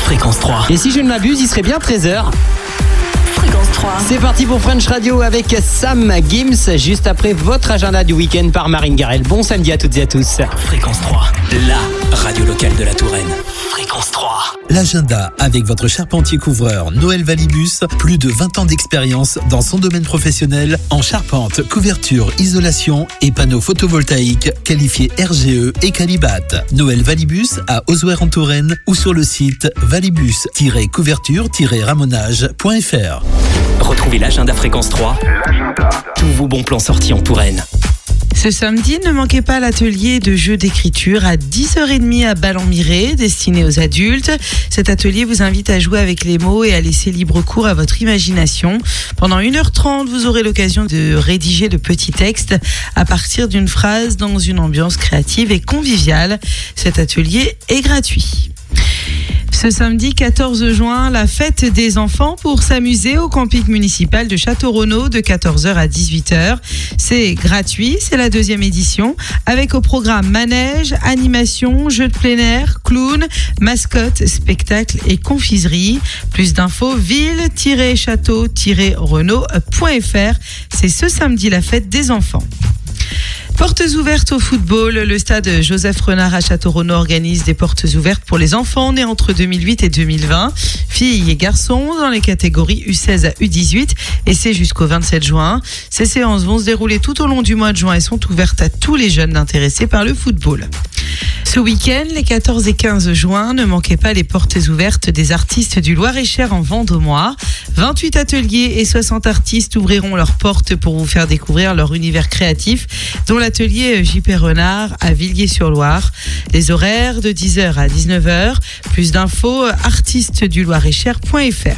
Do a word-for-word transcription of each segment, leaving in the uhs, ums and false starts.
Fréquence trois. Et si je ne m'abuse, il serait bien treize heures. Fréquence trois. C'est parti pour French Radio avec Sam Gims, juste après votre agenda du week-end par Marine Garel. Bon samedi à toutes et à tous. Fréquence trois, la radio locale de la Touraine. Fréquence trois. L'agenda avec votre charpentier couvreur Noël Valibus. Plus de vingt ans d'expérience dans son domaine professionnel en charpente, couverture, isolation et panneaux photovoltaïques qualifiés R G E et Calibat. Noël Valibus à Osouer en Touraine ou sur le site valibus tiret couverture tiret ramonage point f r. Retrouvez l'agenda Fréquence trois. L'agenda. Tous vos bons plans sortis en Touraine. Ce samedi, ne manquez pas l'atelier de jeux d'écriture à dix heures trente à Ballon-Miré, destiné aux adultes. Cet atelier vous invite à jouer avec les mots et à laisser libre cours à votre imagination. Pendant une heure trente, vous aurez l'occasion de rédiger de petits textes à partir d'une phrase dans une ambiance créative et conviviale. Cet atelier est gratuit. Ce samedi quatorze juin, la fête des enfants pour s'amuser au camping municipal de Château-Renaud de quatorze heures à dix-huit heures. C'est gratuit, c'est la deuxième édition, avec au programme manège, animation, jeux de plein air, clown, mascotte, spectacle et confiserie. Plus d'infos, ville tiret château tiret renaud point f r. C'est ce samedi la fête des enfants. Portes ouvertes au football. Le stade Joseph Renard à Château-Renaud organise des portes ouvertes pour les enfants nés entre deux mille huit et deux mille vingt. Filles et garçons dans les catégories U seize à U dix-huit et c'est jusqu'au vingt-sept juin. Ces séances vont se dérouler tout au long du mois de juin et sont ouvertes à tous les jeunes intéressés par le football. Ce week-end, les quatorze et quinze juin, ne manquez pas les portes ouvertes des artistes du Loir-et-Cher en Vendômois. vingt-huit ateliers et soixante artistes ouvriront leurs portes pour vous faire découvrir leur univers créatif, dont l'atelier J P Renard à Villiers-sur-Loire. Les horaires de dix heures à dix-neuf heures. Plus d'infos, artistes du Loir-et-Cher point f r.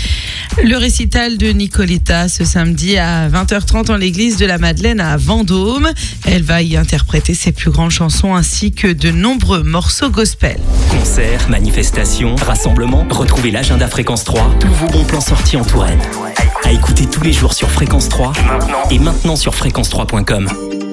Le récital de Nicoletta ce samedi à vingt heures trente en l'église de la Madeleine à Vendôme. Elle va y interpréter ses plus grandes chansons ainsi que de nombreux morceaux gospel. Concerts, manifestations, rassemblements, retrouvez l'agenda Fréquence trois. Tous vos bons plans sortis en Touraine. À écouter tous les jours sur Fréquence trois et maintenant sur fréquence trois point com.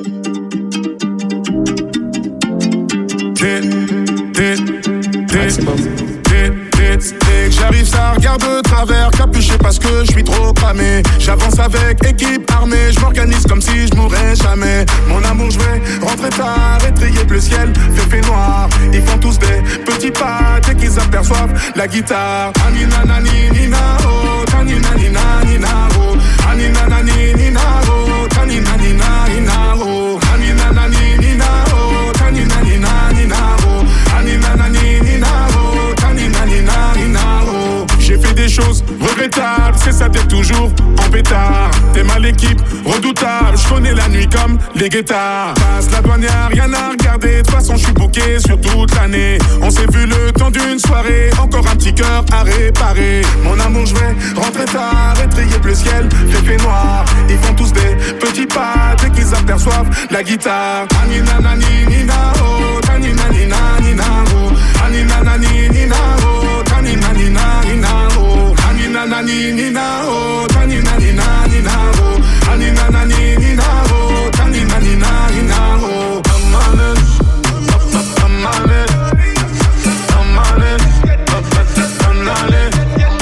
J'arrive, ça regarde de travers, capuché parce que je suis trop cramé. J'avance avec équipe armée, je m'organise comme si je mourrais jamais. Mon amour, je vais rentrer tard, étrier le ciel, fait noir. Ils font tous des petits pas dès qu'ils aperçoivent la guitare. Anina nani nina oh, tanina nina nina oh, anina nani nina oh, tanina nina nina oh, anina nani nina oh, tanina nina nina oh, anina nani nina oh, tanina nina nina oh. J'ai fait des choses regrettables, c'est ça t'es toujours en pétard. T'es mal équipe, redoutable, je connais la nuit comme les guettards. Passe la douane, y'a rien à regarder, de toute façon je suis booké sur toute l'année. On s'est vu le temps d'une soirée, encore un petit cœur à réparer. Mon amour, je vais rentrer tard, étrier le ciel, fait noir. Ils font tous des petits pas dès qu'ils aperçoivent la guitare. Anina nani nina oh, tanina nina nina oh, anina nani nina oh, tanina nina nina oh, anina nani nina oh, tanina nina nina oh, anina nani nina oh, tanina nina nina oh. I'm on it, I'm on it, I'm on it, I'm on it,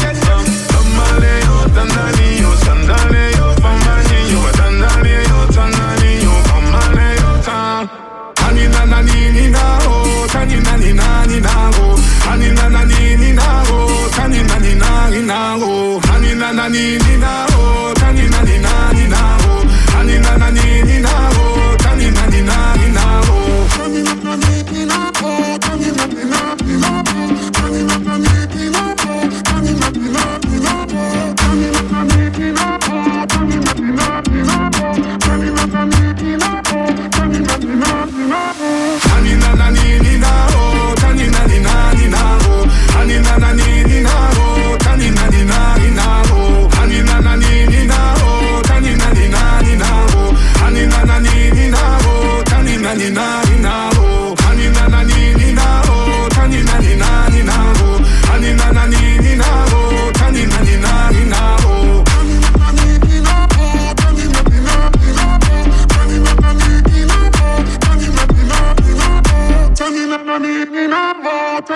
Tamale, oh Tanani, oh Sandale, oh Pamani, oh Tanale, oh Tanani, oh Pamale, oh Tan. Anina nani nina oh, tanina nina nina oh, anina nani nina oh, tanina nina nina oh, anina nani nina oh, tanina nina nina oh, anina nani nina oh, tanina nina nina oh, tanina nani nina oh, tanina nina nina oh, tanina nani nina oh, tanina nina nina oh, tanina nani nina oh, tanina nina nina oh, tanina nani nina oh, tanina nina nina oh. Anina nani nina oh, tanina nina nina oh, anina nani nina oh, tanina nina nina oh, anina nani nina oh, tanina nina nina oh, anina nani nina oh, tanina nina nina oh, anina nani nina oh, tanina nina nina oh, anina nani nina oh, tanina nina nina oh, anina nani nina oh, tanina nina nina oh, anina nani nina oh, tanina nina nina oh.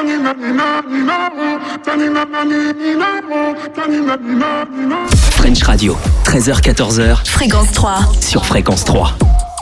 French Radio, treize heures quatorze heures. Fréquence trois. Sur Fréquence trois.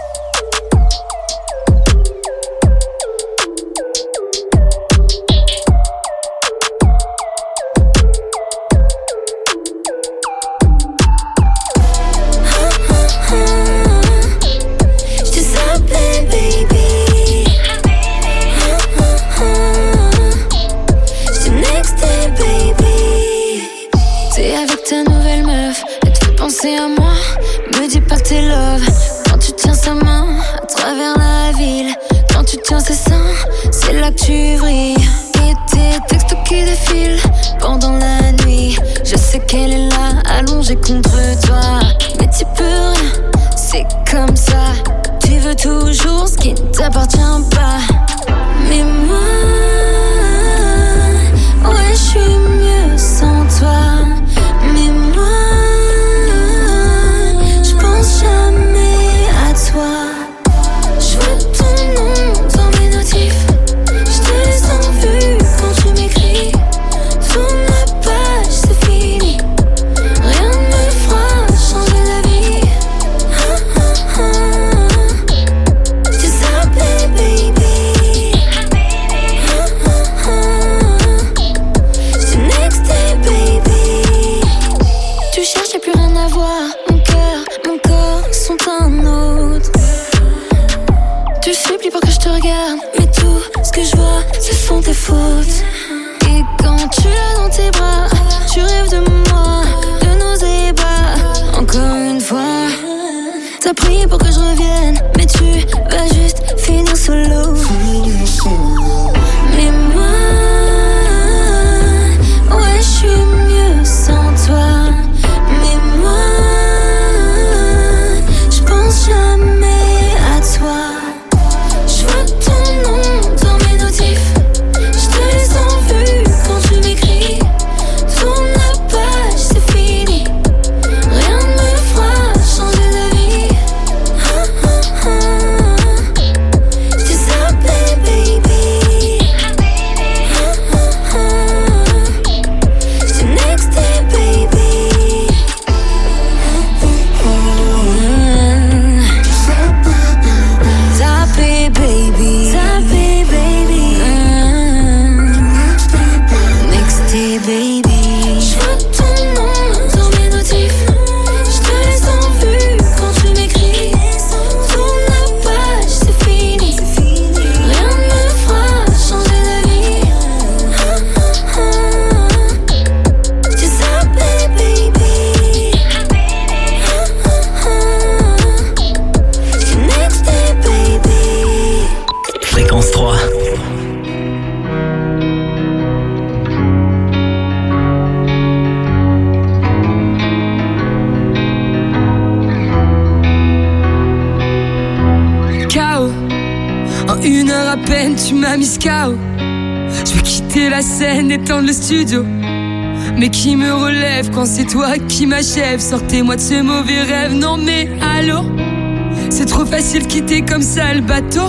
Éteindre le studio, mais qui me relève quand c'est toi qui m'achève? Sortez-moi de ce mauvais rêve. Non mais allô, c'est trop facile quitter comme ça le bateau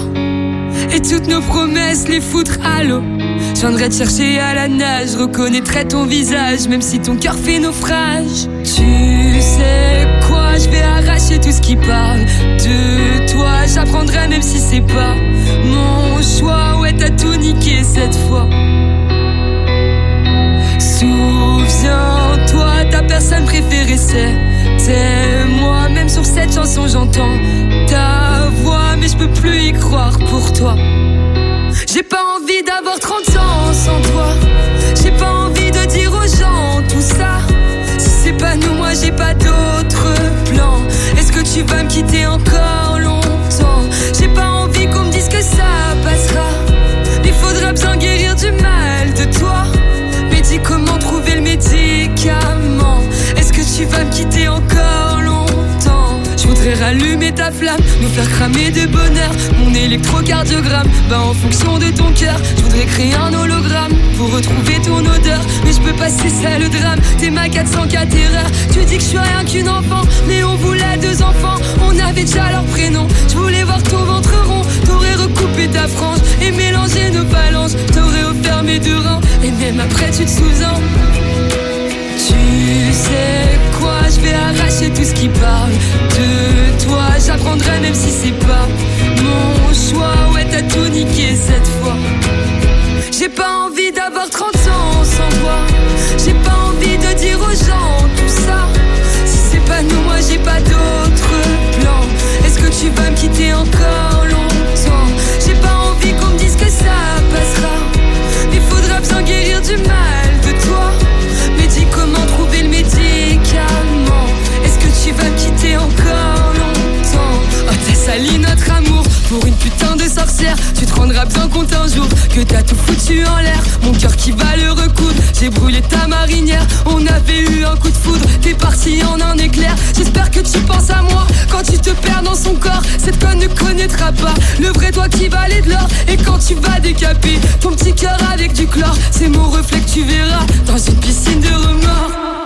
et toutes nos promesses les foutre à l'eau. Je viendrai te chercher à la nage, je reconnaîtrai ton visage même si ton cœur fait naufrage. Tu sais quoi, je vais arracher tout ce qui parle de toi. J'apprendrai même si c'est pas mon choix. Ouais, t'as tout niqué cette fois. Souviens-toi, ta personne préférée c'était moi. Même sur cette chanson j'entends ta voix, mais je peux plus y croire pour toi. J'ai pas envie d'avoir trente ans sans toi. J'ai pas envie de dire aux gens tout ça. Si c'est pas nous, moi j'ai pas d'autre plan. Est-ce que tu vas me quitter encore longtemps? J'ai pas envie qu'on me dise que ça passera. Il faudra bien guérir du mal de toi. Dis comment trouver le médicament. Est-ce que tu vas me quitter encore longtemps? Je voudrais rallumer ta flamme, nous faire cramer de bonheur. Mon électrocardiogramme bat en fonction de ton cœur. Je voudrais créer un hologramme pour retrouver ton odeur. Mais je peux pas, c'est ça le drame. T'es ma quatre cent quatre erreur. Tu dis que je suis rien qu'une enfant, mais on voulait deux enfants. On avait déjà leur prénom. Je voulais voir ton ventre rond. T'aurais recoupé ta frange et mélangé nos phalanges. T'aurais offert mes deux qui parle de toi. J'apprendrai même si c'est pas mon choix. Ouais, t'as tout niqué cette fois. J'ai pas envie d'avoir trente ans sans toi. J'ai pas envie de dire aux gens tout ça. Si c'est pas nous, moi j'ai pas d'autre plan. Est-ce que tu vas me quitter encore longtemps? J'ai pas envie qu'on me dise que ça passera. Mais faudra bien guérir du mal de toi. Mais dis comment trouver le médicament. Est-ce que tu vas me quitter encore longtemps? Oh, t'as sali notre amour pour une putain de sorcière. Tu te rendras bien compte un jour que t'as tout foutu en l'air. Mon cœur qui va le recoudre. J'ai brûlé ta marinière. On avait eu un coup de foudre. T'es parti en un éclair. J'espère que tu penses à moi quand tu te perds dans son corps. Cette conne ne connaîtra pas le vrai toi qui valait de l'or. Et quand tu vas décaper ton petit cœur avec du chlore, c'est mon reflet que tu verras dans une piscine de remords.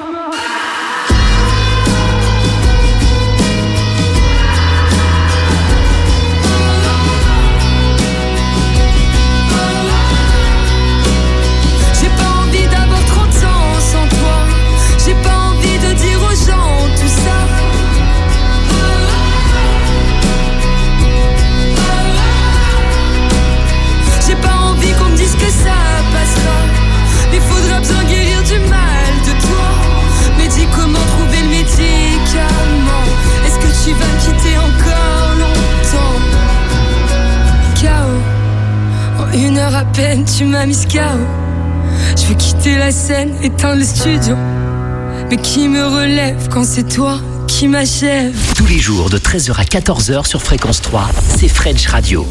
Une heure à peine, tu m'as mis K O. Je veux quitter la scène, éteindre le studio. Mais qui me relève quand c'est toi qui m'achève? Tous les jours de treize heures à quatorze heures sur Fréquence trois, c'est French Radio.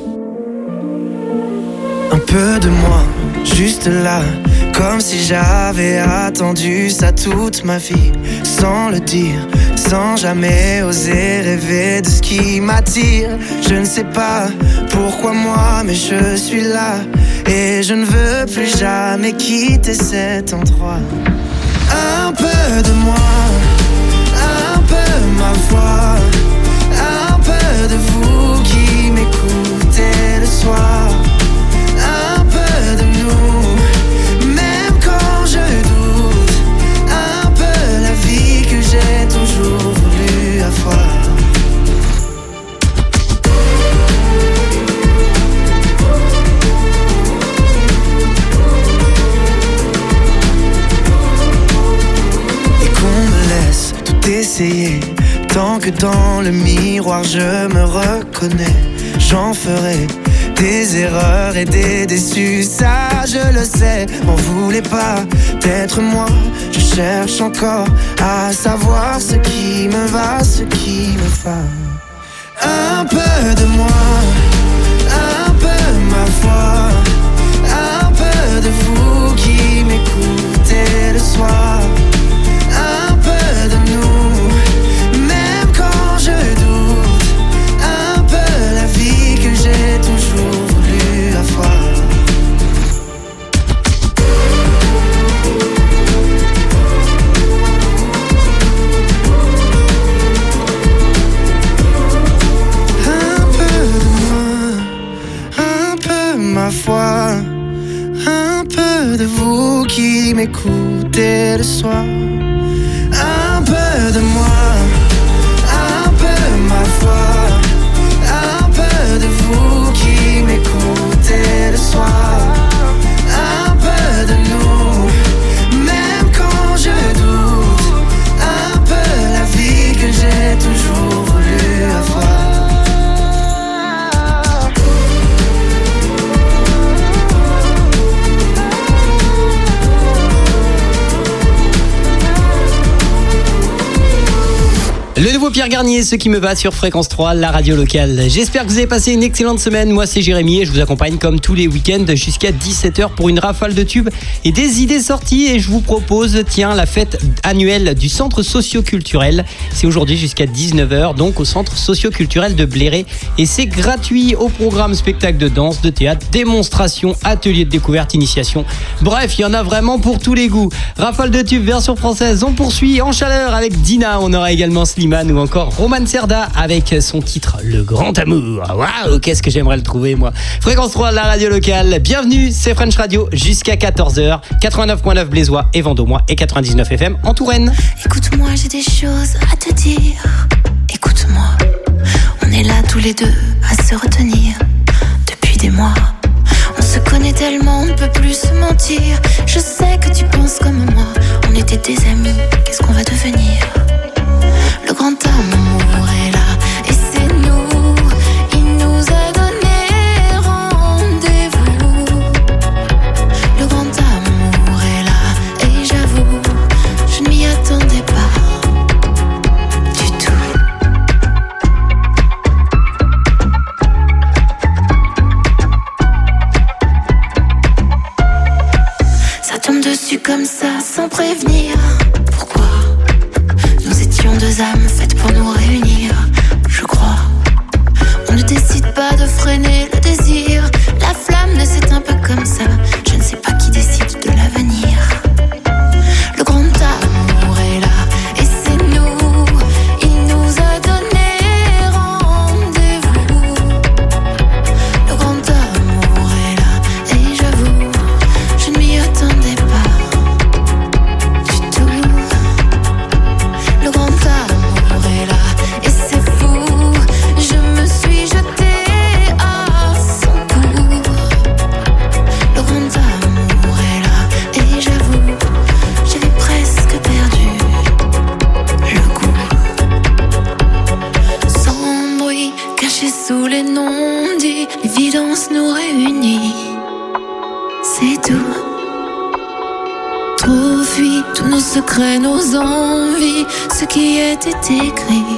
Un peu de moi, juste là, comme si j'avais attendu ça toute ma vie. Sans le dire, sans jamais oser rêver de ce qui m'attire. Je ne sais pas pourquoi moi, mais je suis là. Et je ne veux plus jamais quitter cet endroit. Un peu de moi, un peu ma voix, un peu de vous qui m'écoutez le soir. Un peu de nous, même quand je doute. Un peu la vie que j'ai toujours voulu avoir. Et qu'on me laisse tout essayer, tant que dans le miroir je me reconnais. J'en ferai des erreurs et des déçus, ça je le sais. M'en voulez pas d'être moi. Je cherche encore à savoir ce qui me va, ce qui me va. Un peu de moi, un peu ma voix, un peu de vous qui m'écoutez le soir. Un peu de nous, même quand je doute. Un peu la vie que j'ai toujours voulu avoir. Un peu de moi, un peu ma foi, un peu de vous qui m'écoutez le soir. Un peu de moi, un peu ma foi, un peu de vous qui m'écoutez le soir. Un peu de nous, même quand je doute. Un peu la vie que j'ai toujours voulu avoir. Le nouveau Pierre Garnier, ce qui me va sur Fréquence trois, la radio locale. J'espère que vous avez passé une excellente semaine. Moi, c'est Jérémy et je vous accompagne comme tous les week-ends jusqu'à dix-sept heures pour une rafale de tubes et des idées sorties. Et je vous propose, tiens, la fête annuelle du centre socio-culturel. C'est aujourd'hui jusqu'à dix-neuf heures, donc au centre socio-culturel de Bléré. Et c'est gratuit. Au programme spectacle de danse, de théâtre, démonstration, atelier de découverte, initiation. Bref, il y en a vraiment pour tous les goûts. Rafale de tubes version française. On poursuit en chaleur avec Dina. On aura également Slimane ou ou encore Roman Serda avec son titre Le Grand Amour. Waouh, qu'est-ce que j'aimerais le trouver moi. Fréquence trois, la radio locale. Bienvenue, c'est French Radio jusqu'à quatorze heures. quatre-vingt-neuf virgule neuf Blésois et Vendômois et quatre-vingt-dix-neuf F M en Touraine. Écoute-moi, j'ai des choses à te dire. Écoute-moi, on est là tous les deux à se retenir depuis des mois. On se connaît tellement, on ne peut plus se mentir. Je sais que tu penses comme moi. On était des amis, qu'est-ce qu'on va devenir? Le grand amour est là et c'est nous. Il nous a donné rendez-vous. Le grand amour est là et j'avoue, je ne m'y attendais pas du tout. Ça tombe dessus comme ça, sans prévenir. Pourquoi? Nous étions deux âmes faites pour nous réunir, je crois. On ne décide pas de freiner le désir. La flamme ne s'éteint pas comme ça. Je ne sais pas qui décide de l'avenir. Le grand amour est là et c'est nous. Il nous a donné rendez-vous. Le grand amour est là et j'avoue, je ne m'y attendais pas du tout. Le grand amour est là et c'est fou. Je me suis jetée à son cou. Le grand amour est là et j'avoue, j'avais presque perdu le goût. Sans bruit, caché sous les non-dits, l'évidence nous réunit. C'est tout. Trop fui, tous nos secrets, nos envies, ce qui était écrit.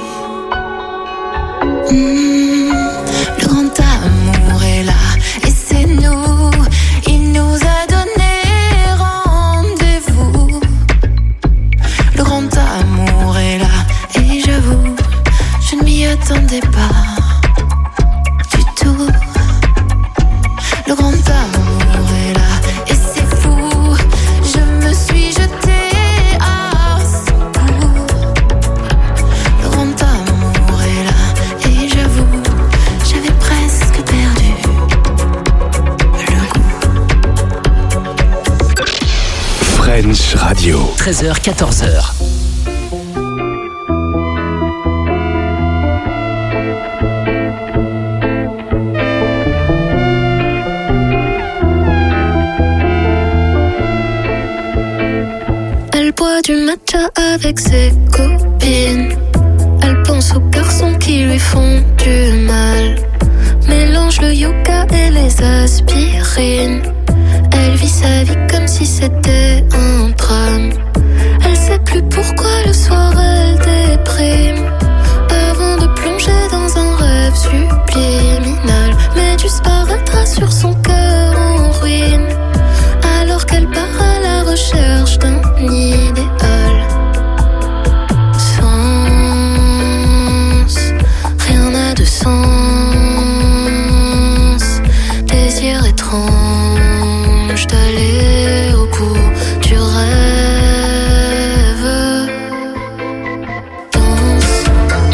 Mmh, le grand amour est là et c'est nous. Il nous a donné rendez-vous. Le grand amour est là et j'avoue, je ne m'y attendais pas du tout. Le grand amour est là et c'est fou. Je me suis jetée à son cou. Le grand amour est là et j'avoue, j'avais presque perdu le goût. French Radio. treize heures, quatorze heures. Elle boit du matcha avec ses copines. Elle pense aux garçons qui lui font du mal. Mélange le yoga et les aspirines. Elle vit sa vie comme si c'était un drame. Elle sait plus pourquoi le soir elle déprime. Avant de plonger dans un rêve subliminal, mais disparaîtra sur son cœur en ruine. Alors qu'elle part à la recherche d'un idéal. Sens, rien n'a de sens. Désir étrange d'aller au bout du rêve. Danse,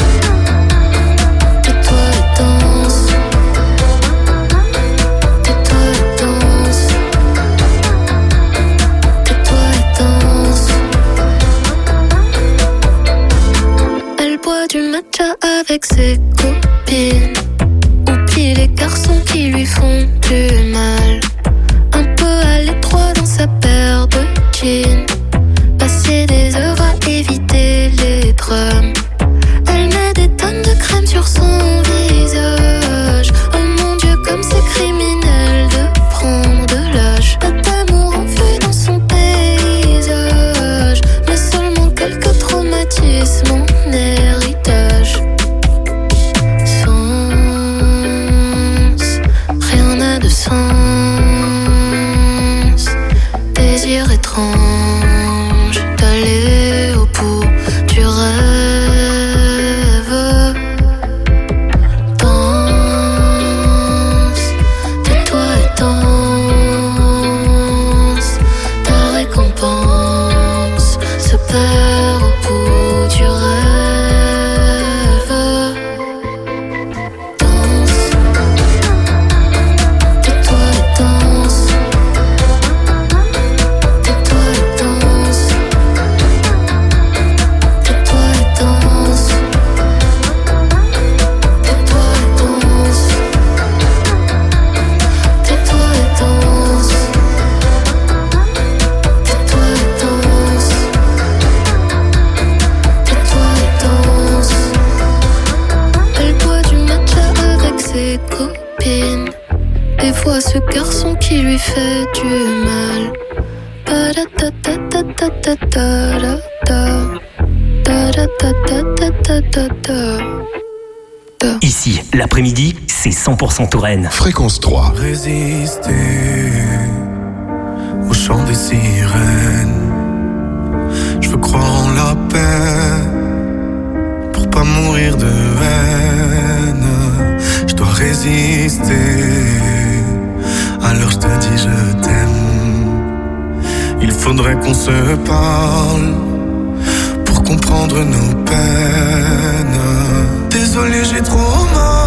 tais-toi et danse. Tais-toi et danse. Tais-toi et danse. Elle boit du matcha avec ses copines. Oublie les garçons qui lui font du mal. Un peu à l'étroit dans sa paire de jeans. Passer des heures à éviter les drames. Elle met des tonnes de crème sur son visage. Oh mon Dieu, comme c'est criminel de prendre de l'âge. Pas d'amour en vue dans son paysage, mais seulement quelques traumatismes en héritage. Sens, rien n'a de sens. Désir étrange d'aller au bout du rêve. Danse, tais-toi et danse. Ta récompense se perd au bout du rêve. fois ce garçon qui lui fait du mal. Ici, l'après-midi, c'est cent pour cent Touraine. Fréquence trois. Résister au chant des sirènes. Je veux croire en la paix pour pas mourir de haine. Je dois résister. Alors je te dis je t'aime. Il faudrait qu'on se parle pour comprendre nos peines. Désolé, j'ai trop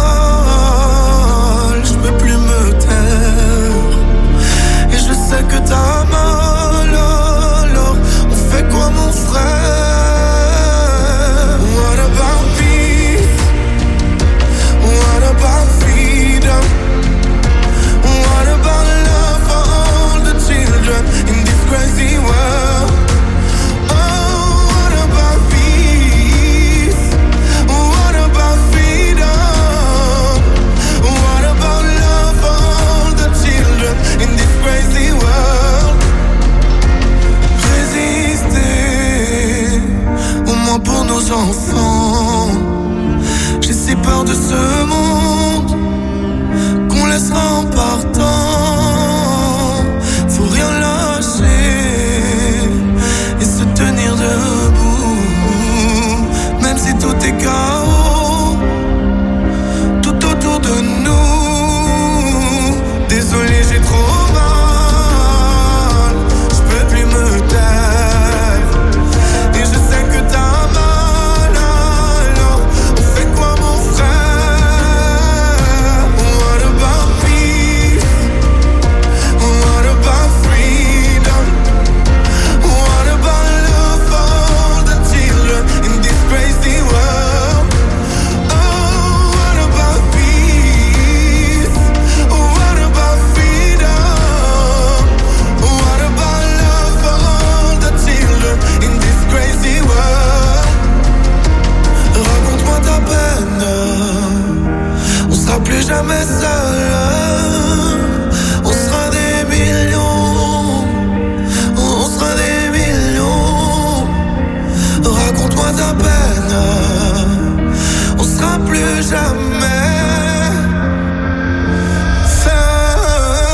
mal. Je peux plus me taire. Et je sais que t'as mal. Alors on fait quoi mon frère? What about peace? What about freedom? What about love for all the children in this crazy world? Oh, what about peace? What about freedom? What about love for all the children in this crazy world? Résister, au moins pour nos enfants. J'ai si peur de ce monde qu'on laissera en partant. Faut rien lâcher et se tenir debout, même si tout est chaos tout autour de nous. Désolé, j'ai trop mal. Je peux plus me taire. Et je sais que t'as mal. Alors on fait quoi mon frère? What about peace? What about freedom? What about love for all the children in this crazy world? Oh, what about peace? What about freedom? What about love for all the children in this crazy world? Raconte-moi ta peine. On sera plus jamais seul. On sera des millions. On sera des millions. Raconte-moi ta peine. On sera plus jamais seul.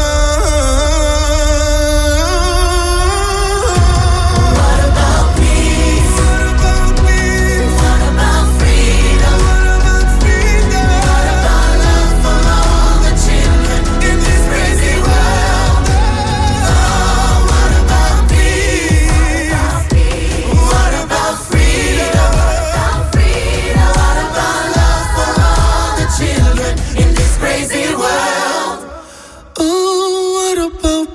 What about peace? What about peace? What about freedom? What about freedom? What about love for all the children in this crazy world? Oh, what about peace? What about freedom? What about love for all the children in this crazy world? Oh, what about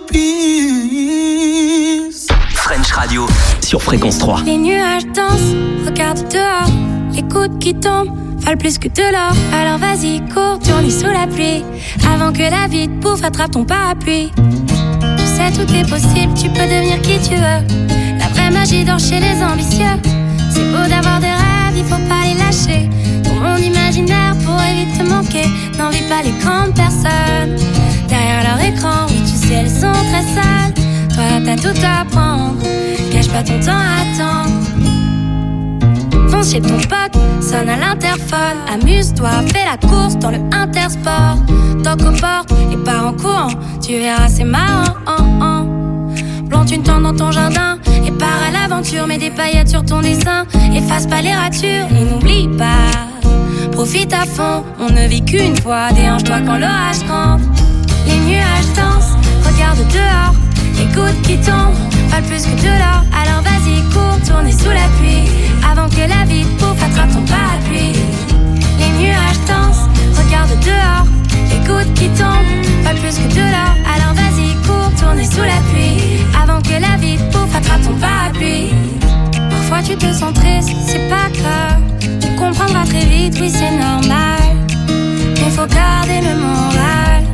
peace? French Radio sur Fréquence trois. Les nuages dansent, regarde dehors. Les gouttes qui tombent valent plus que de l'or. Alors vas-y, cours, tourne sous la pluie. Avant que la vie te bouffe, attrape ton parapluie. Tu sais, tout est possible, tu peux devenir qui tu veux. La vraie magie dort chez les ambitieux. C'est beau d'avoir des rêves, il faut pas les lâcher. Ton monde imaginaire pourrait vite te manquer. N'envie pas les grandes personnes derrière leur écran. Oui, tu sais, elles sont très sales. Toi, t'as tout à apprendre. Gâche pas ton temps à attendre. Fonce chez ton pote, sonne à l'interphone. Amuse-toi, fais la course dans le Intersport. Toque aux portes et pars en courant. Tu verras, c'est marrant. Plante une tente dans ton jardin et pars à l'aventure. Mets des paillettes sur ton dessin. Efface pas les ratures et n'oublie pas. Profite à fond, on ne vit qu'une fois. Déhanche-toi quand l'orage gronde. Les nuages dansent, regarde dehors. Les gouttes qui tombent valent plus que de l'or. Alors vas-y, cours, tourne sous la pluie. Avant que la vie te bouffe, attrape ton parapluie. Les nuages dansent, regarde dehors. Les gouttes qui tombent valent plus que de l'or. Alors vas-y, cours, tourne sous la pluie. Avant que la vie te bouffe, attrape ton parapluie. Parfois tu te sens triste, c'est pas grave. Tu comprendras très vite, oui c'est normal. Mais faut garder le moral.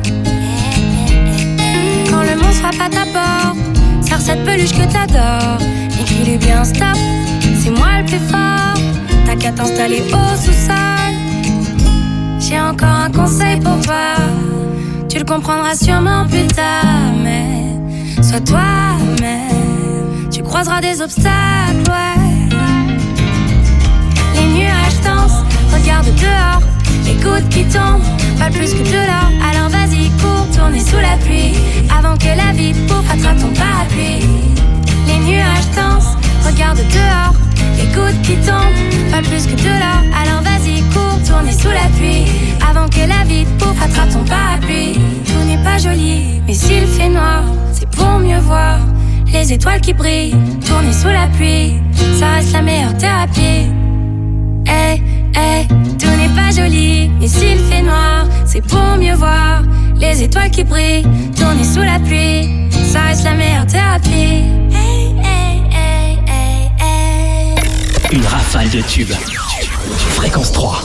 Quand le monde frappe à ta porte, serre cette peluche que t'adores. Écris-lui bien stop, c'est moi le plus fort. T'as qu'à t'installer au sous-sol. J'ai encore un conseil pour toi. Tu le comprendras sûrement plus tard, mais sois toi-même. Tu croiseras des obstacles, ouais. Les nuages dansent, regarde dehors. Les gouttes qui tombent valent plus que de l'or. Alors vas-y, cours, tourner sous la pluie avant que la vie te bouffe, attrape ton parapluie. Les nuages dansent, regarde dehors. Les gouttes qui tombent valent plus que de l'or. Alors vas-y, cours, tourner sous la pluie avant que la vie te bouffe, attrape ton parapluie. Tout n'est pas joli, mais s'il fait noir, c'est pour mieux voir les étoiles qui brillent. Tourner sous la pluie, ça reste la meilleure thérapie. Hey, hey, tout n'est pas joli, mais s'il fait noir, c'est pour mieux voir les étoiles qui brillent. Tourner sous la pluie, ça reste la meilleure thérapie. Hey, hey, hey, hey, hey. Une rafale de tubes. Fréquence trois.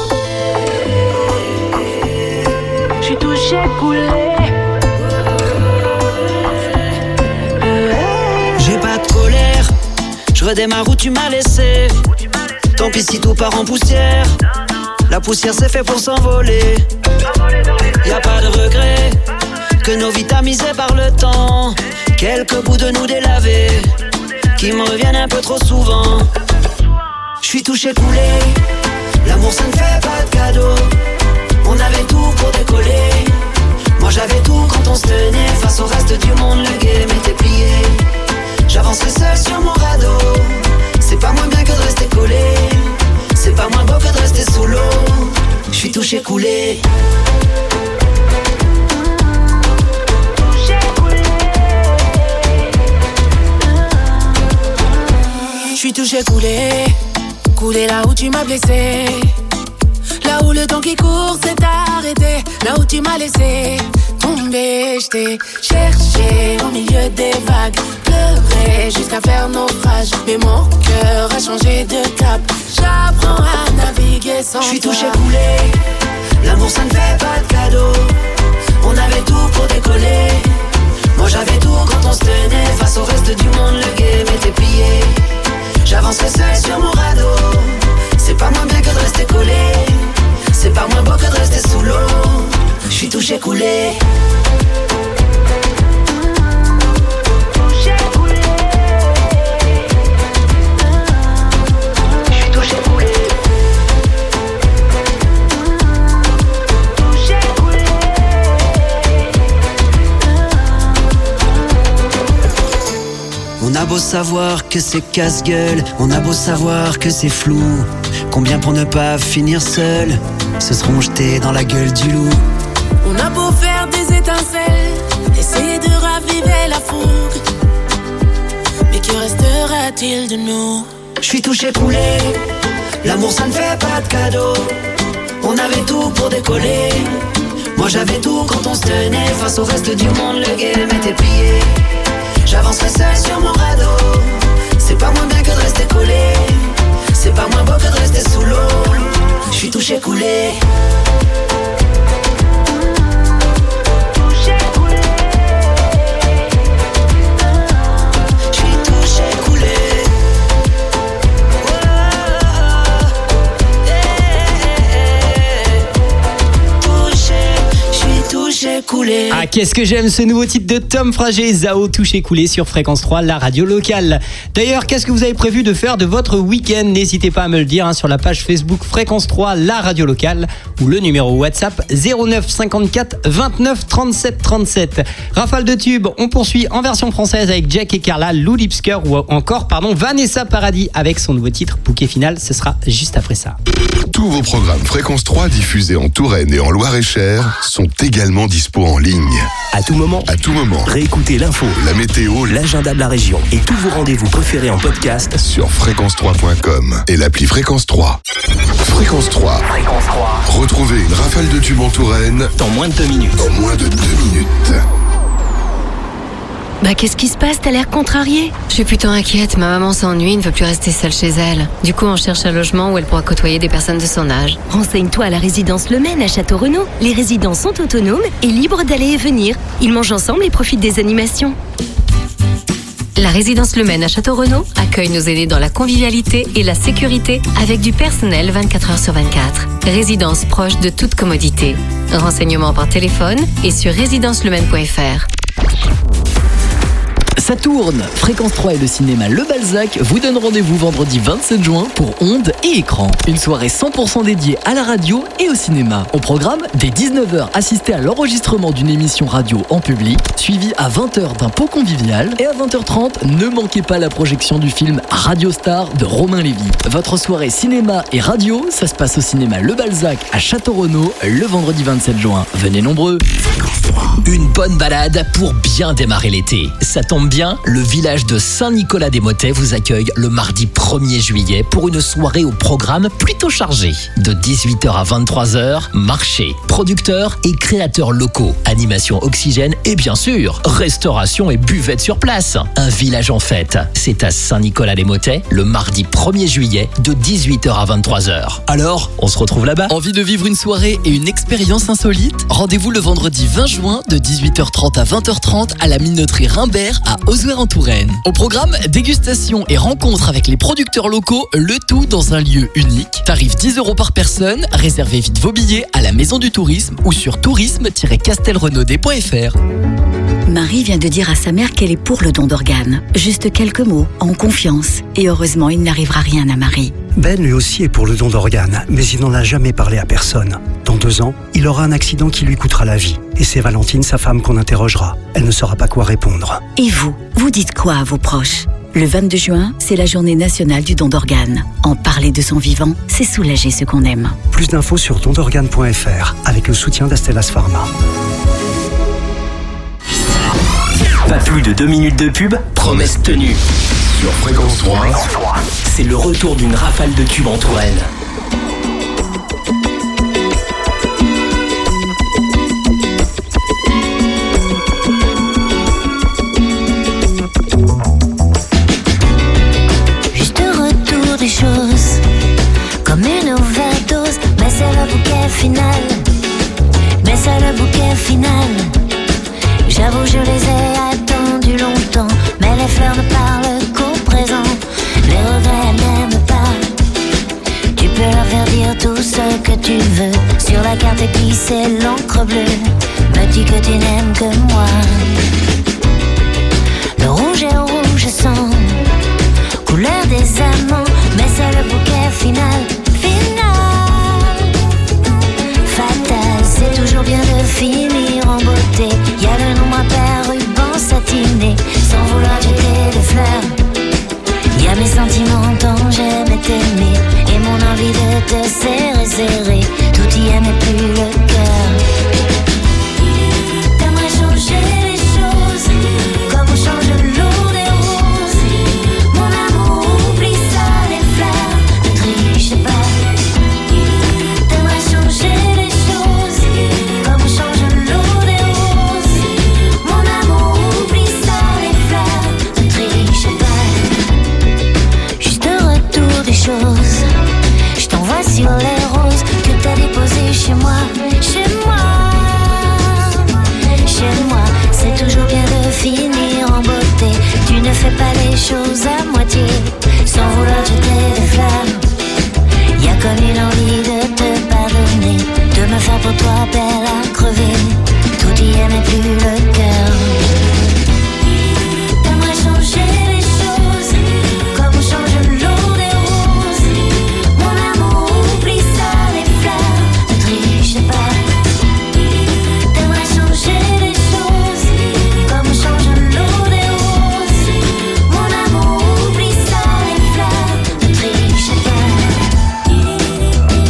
J'suis touché, coulé. J'ai pas de colère, je redémarre où tu m'as laissé. Tant pis si tout part en poussière. La poussière c'est fait pour s'envoler. Y'a pas de regret, que nos vies tamisées par le temps. Quelques bouts de nous délavés, qui me reviennent un peu trop souvent. J'suis touché, coulé. L'amour ça ne fait pas de cadeau. On avait tout pour décoller. Moi j'avais tout quand on se tenait. Face au reste du monde le game était plié. J'avancerai seul sur mon radeau. C'est pas moins bien que de rester collé. C'est pas moins beau que de rester sous l'eau. J'suis touché, coulé. J'suis touché, coulé. Coulé là où tu m'as blessé. Là où le temps qui court s'est arrêté. Là où tu m'as laissé tomber. J't'ai cherché au milieu des vagues. Pleurer jusqu'à faire naufrage. Mais mon cœur a changé de cap. J'apprends à naviguer sans toi. J'suis touché, coulé. L'amour ça ne fait pas de cadeau. On avait tout pour décoller. Moi j'avais tout quand on se tenait. Face au reste du monde le game était plié. J'avancerai seul sur mon radeau. C'est pas moins bien que de rester collé. C'est pas moins beau que de rester sous l'eau. J'suis touché, coulé. J'suis touché, coulé. Touché, coulé. On a beau savoir que c'est casse-gueule, on a beau savoir que c'est flou. Combien pour ne pas finir seul se seront jetés dans la gueule du loup. On a beau faire des étincelles, essayer de raviver la fougue, mais que restera-t-il de nous? J'suis touché, coulé. L'amour ça ne fait pas de cadeau. On avait tout pour décoller. Moi j'avais tout quand on se tenait. Face au reste du monde le game était plié. J'avancerai seul sur mon radeau. C'est pas moins bien que de rester collé. C'est pas moins beau que de rester sous l'eau. J'suis touché, coulé. Touché, coulé. J'suis touché, coulé. Touché, j'suis touché, coulé. Ah, qu'est-ce que j'aime ce nouveau titre de Tom Frager, Zao, touché coulé sur Fréquence trois, la radio locale. D'ailleurs, qu'est-ce que vous avez prévu de faire de votre week-end? N'hésitez pas à me le dire hein, sur la page Facebook Fréquence trois, la radio locale, ou le numéro WhatsApp zéro neuf cinquante-quatre vingt-neuf trente-sept trente-sept. Rafale de tubes, on poursuit en version française avec Jack et Carla, Lou Lipsker ou encore pardon, Vanessa Paradis avec son nouveau titre Bouquet Final. Ce sera juste après ça. Tous vos programmes Fréquence trois diffusés en Touraine et en Loir-et-Cher sont également dispo en ligne. À tout moment, À tout moment, réécoutez l'info, la météo, l'agenda de la région et tous vos rendez-vous préférés en podcast sur fréquence trois point com et l'appli Fréquence trois. Fréquence trois. Fréquence trois. Retrouvez une rafale de tubes en Touraine dans moins de deux minutes. en moins de deux minutes. Bah qu'est-ce qui se passe? T'as l'air contrariée. Je suis plutôt inquiète, ma maman s'ennuie, ne veut plus rester seule chez elle. Du coup on cherche un logement où elle pourra côtoyer des personnes de son âge. Renseigne-toi à la résidence Le Maine à Château-Renaud. Les résidents sont autonomes et libres d'aller et venir. Ils mangent ensemble et profitent des animations. La résidence Le Maine à Château-Renaud accueille nos aînés dans la convivialité et la sécurité avec du personnel vingt-quatre heures sur vingt-quatre. Résidence proche de toute commodité. Renseignements par téléphone et sur résidence le maine point f r. Ça tourne. Fréquence trois et le cinéma Le Balzac vous donnent rendez-vous vendredi vingt-sept juin pour Ondes et Écran. Une soirée cent pour cent dédiée à la radio et au cinéma. Au programme, dès dix-neuf heures, assistez à l'enregistrement d'une émission radio en public, suivi à vingt heures d'un pot convivial. Et à vingt heures trente, ne manquez pas la projection du film Radio Star de Romain Lévy. Votre soirée cinéma et radio, ça se passe au cinéma Le Balzac à Château-Renaud le vendredi vingt-sept juin. Venez nombreux. Une bonne balade pour bien démarrer l'été. Ça tombe bien, le village de Saint-Nicolas-des-Motets vous accueille le mardi premier juillet pour une soirée au programme plutôt chargé. De dix-huit heures à vingt-trois heures, marché, producteurs et créateurs locaux, animation oxygène et bien sûr, restauration et buvette sur place. Un village en fête. C'est à Saint-Nicolas-des-Motets le mardi premier juillet de dix-huit heures à vingt-trois heures. Alors, on se retrouve là-bas. Envie de vivre une soirée et une expérience insolite? Rendez-vous le vendredi vingt juin de dix-huit heures trente à vingt heures trente à la minoterie Rimbert à Ozuer-en-Touraine. Au programme, dégustation et rencontre avec les producteurs locaux, le tout dans un lieu unique. Tarif dix euros par personne, réservez vite vos billets à la Maison du Tourisme ou sur tourisme tiret castelrenaudet point f r. Marie vient de dire à sa mère qu'elle est pour le don d'organes. Juste quelques mots, en confiance. Et heureusement, il n'arrivera rien à Marie. Ben lui aussi est pour le don d'organes, mais il n'en a jamais parlé à personne. Dans deux ans, il aura un accident qui lui coûtera la vie. Et c'est Valentine, sa femme, qu'on interrogera. Elle ne saura pas quoi répondre. Et vous, vous dites quoi à vos proches? Le vingt-deux juin, c'est la journée nationale du don d'organes. En parler de son vivant, c'est soulager ceux qu'on aime. Plus d'infos sur don d'organes point f r, avec le soutien d'Astellas Pharma. Pas plus de deux minutes de pub, promesse tenue. Sur Fréquence trois, c'est le retour d'une rafale de tubes en Touraine. Juste retour des choses, comme une overdose, mais c'est le bouquet final. Mais c'est le bouquet final. J'avoue, je les ai attendus longtemps, mais les fleurs ne parlent qu'au présent. Les regrets n'aiment pas. Tu peux leur faire dire tout ce que tu veux. Sur la carte écrite, c'est l'encre bleue. Me dis que tu n'aimes que moi. Le rouge est rouge sang, couleur des amants, mais c'est le bouquet final. Final, fatal, c'est toujours bien de finir en beauté. Y a le nombre impair, ruban satiné, sans vouloir jeter des fleurs. Y a mes sentiments tant j'aimais t'aimer, et mon envie de te serrer, serrer. Tout y est mais plus le cœur. T'aimerais changer les choses, comme on change l'eau des roses. Mon amour, oublie ça, les fleurs, ne triche pas. T'aimerais changer les choses, comme on change l'eau des roses. Mon amour, oublie ça, les fleurs, ne triche pas. Juste retour des choses, je t'envoie sur les roses que t'as déposées chez moi. Chez moi, chez moi, c'est toujours bien de finir en beauté. Tu ne fais pas les choses à moitié, sans vouloir jeter des flammes. Y a comme une envie de te pardonner, de me faire pour toi belle à crever. Tout y est mais plus le cœur. T'aimerais changer les choses, comme on change l'eau des roses. Mon amour, oublie ça, les fleurs, ne triche pas. T'aimerais changer les choses, comme on change l'eau des roses. Mon amour, oublie ça, les fleurs, ne triche pas.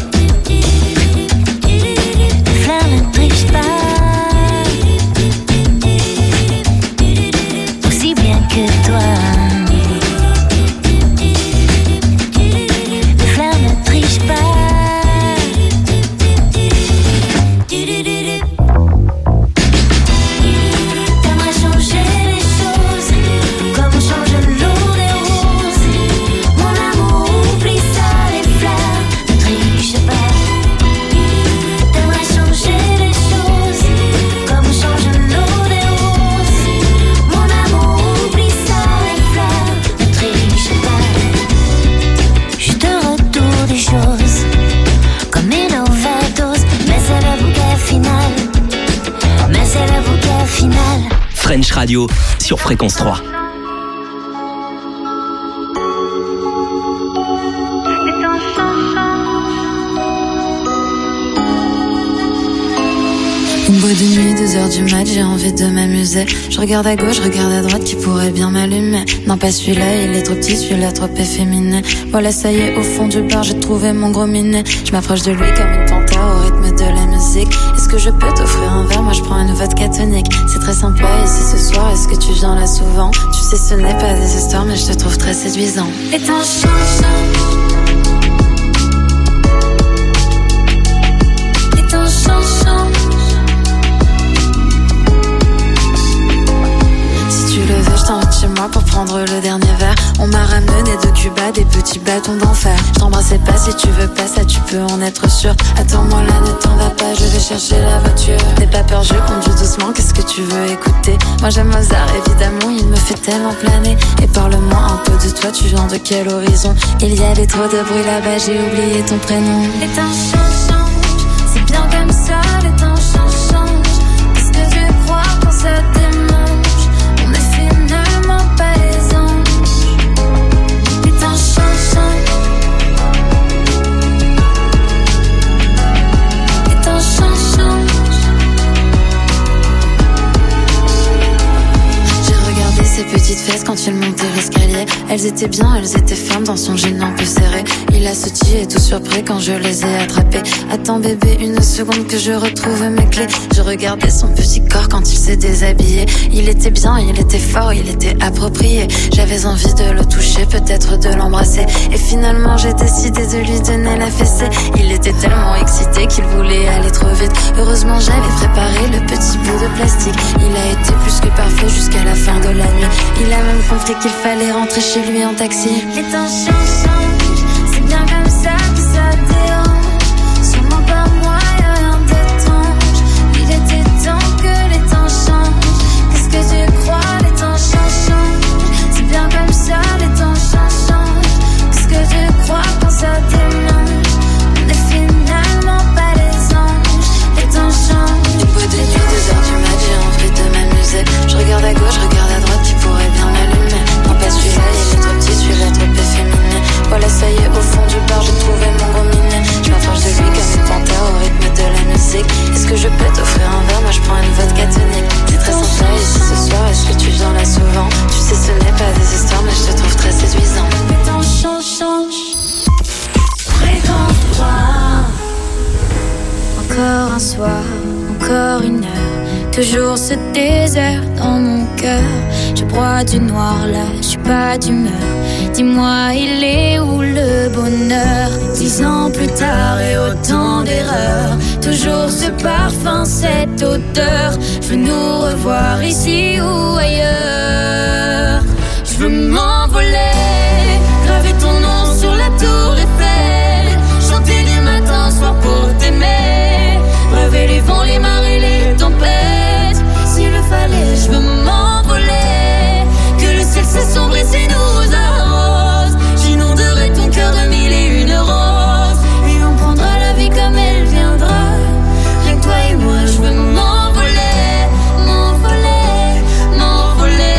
Les fleurs ne trichent pas. French Radio sur Fréquence trois. Une boîte de nuit, deux heures du mat, j'ai envie de m'amuser. Je regarde à gauche, je regarde à droite, qui pourrait bien m'allumer. Non, pas celui-là, il est trop petit, celui-là trop efféminé. Voilà, ça y est, au fond du bar, j'ai trouvé mon gros minet. Je m'approche de lui comme une panthère au rythme de la musique. Est-ce que je peux t'offrir un verre? Moi, je prends une vodka tonique. C'est très sympa ici ce soir, est-ce que tu viens là souvent? Tu sais, ce n'est pas des histoires, mais je te trouve très séduisant. Et ton change, et ton change, tu le veux, je t'invite chez moi pour prendre le dernier verre. On m'a ramené de Cuba des petits bâtons d'enfer. Je t'embrasserai pas si tu veux pas, ça tu peux en être sûr. Attends-moi là, ne t'en va pas, je vais chercher la voiture. N'aie pas peur, je conduis doucement, qu'est-ce que tu veux écouter? Moi j'aime Mozart, évidemment, il me fait tellement planer. Et parle-moi un peu de toi, tu viens de quel horizon? Il y avait trop de bruit là-bas, j'ai oublié ton prénom. Les temps changent, changent, c'est bien comme ça, les temps changent, changent. Qu'est-ce que tu crois quand ça démange? On est finalement pas les anges. Les temps changent, changent. Les temps changent, changent. J'ai regardé ses petites fesses quand il montait l'escalier. Elles étaient bien, elles étaient fermes dans son jean un peu serré. Il a sautillé tout surpris quand je les ai attrapées. Attends bébé, une seconde que je retrouve mes clés. Je regardais son petit corps quand il s'est déshabillé. Il était bien, il était fort, il était approprié. J'avais envie de le toucher, peut-être de l'embrasser. Et finalement j'ai décidé de lui donner la fessée. Il était tellement excité qu'il voulait aller trop vite. Heureusement j'avais préparé le petit bout de plastique. Il a été plus que parfait jusqu'à la fin de la nuit. Il a même compris qu'il fallait rentrer chez lui en taxi. Les temps changent, changent, c'est bien comme ça que ça dérange. Sûrement pas moi, y'a rien d'étrange. Il était temps que les temps changent. Qu'est-ce que tu crois, les temps changent, changent. C'est bien comme ça, les temps changent, changent. Qu'est-ce que tu crois quand ça démange? On est finalement pas les anges. Les temps changent. Une boîte de nuit, deux heures du mat, j'ai envie de m'amuser. Je regarde à gauche, je regarde à droite, qui pourrait bien m'allumer. Non, pas celui-là, il est trop petit, celui-là trop efféminé. Voilà, ça y est, au fond du bar, j'ai trouvé mon gros minet. Je m'approche de lui comme une panthère au rythme de la musique. Est-ce que je peux t'offrir un verre? Moi, je prends une vodka tonique. C'est très sympa ici ce soir, est-ce que tu viens là souvent? Tu sais, ce n'est pas des histoires, mais je te trouve très séduisant. Le temps change, change. Fréquence trois. Encore un soir, encore une heure. Toujours ce désert dans mon cœur. Je broie du noir là, je suis pas d'humeur. Dis-moi, il est où le bonheur? Dix ans plus tard et autant d'erreurs. Toujours ce parfum, cette odeur. Je veux nous revoir ici ou ailleurs. Je veux m'envoler, graver ton nom sur la tour Eiffel. Chanter du matin au soir pour t'aimer. Braver les vents, les marées, les tempêtes. S'il le fallait, je veux m'envoler. Que le ciel s'assombrit et nous arrose. J'inonderai ton cœur de mille et une roses. Et on prendra la vie comme elle viendra. Rien que toi et moi, je veux m'envoler. M'envoler, m'envoler.